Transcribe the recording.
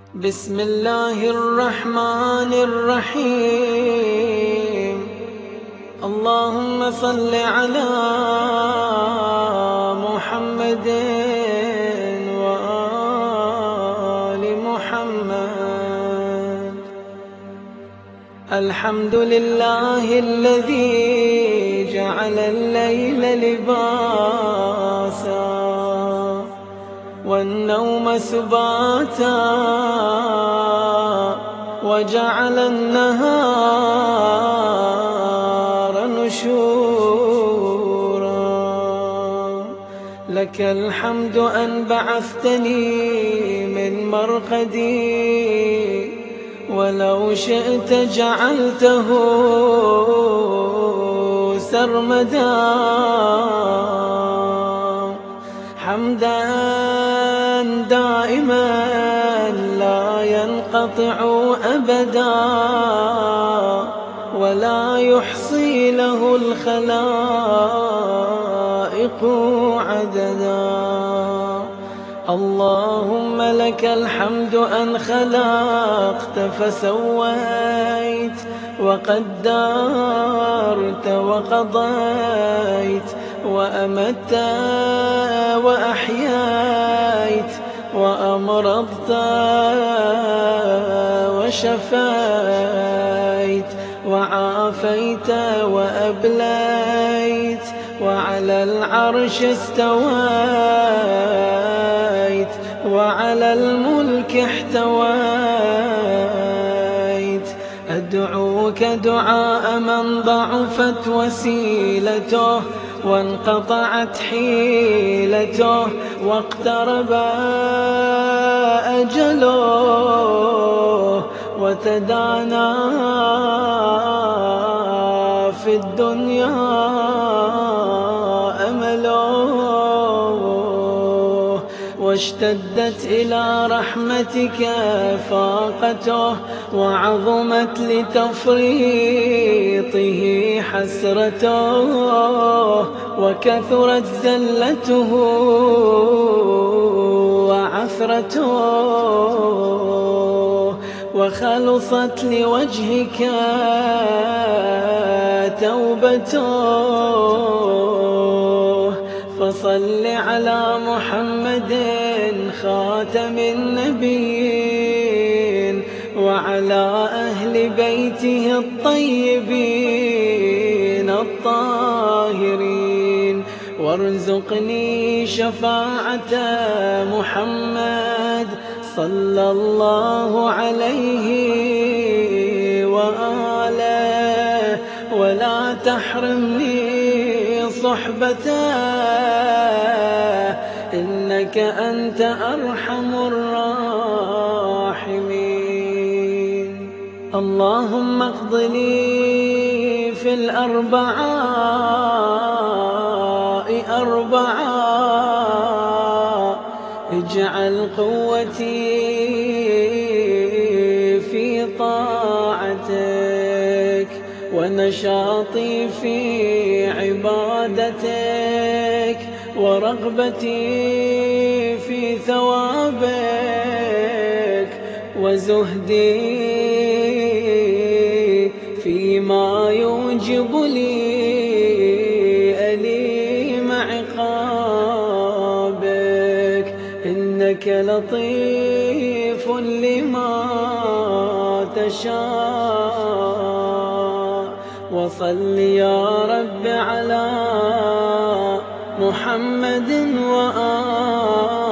بسم الله الرحمن الرحيم. اللهم صل على محمد وآل محمد. الحمد لله الذي جعل الليل لباسا والنوم سباتا وجعل النهار نشورا. لك الحمد أن بعثتني من مرقدي، ولو شئت جعلته سرمدا. حمدا دائما لا ينقطع أبدا، ولا يحصي له الخلائق عددا. اللهم لك الحمد أن خلقت فسويت، وقدرت وقضيت، وأمت وأحييت، وأمرضت وشفيت، وعافيت وأبليت، وعلى العرش استويت، وعلى الملك احتويت. أدعوك دعاء من ضعفت وسيلته وانقطعت حيلته واقترب أجله وتدانى في الدنيا أمله، واشتدت إلى رحمتك فاقته، وعظمت لتفريطه حسرته، وكثرت زلته وعثرته، وخلصت لوجهك توبته. فصل على محمد خاتم النبيين، وعلى أهل بيته الطيبين الطاهرين، وارزقني شفاعة محمد صلى الله عليه وآله، ولا تحرمني صحبته، إنك أنت أرحم الراحمين. اللهم اقض لي في الأربعاء أربعا، اجعل قوتي في طاعتك، ونشاطي في عبادتك، ورغبتي في ثوابك، وزهدي فيما يوجب لي أليم عقابك، إنك لطيف لما تشاء. وصل يا رب على محمد وآله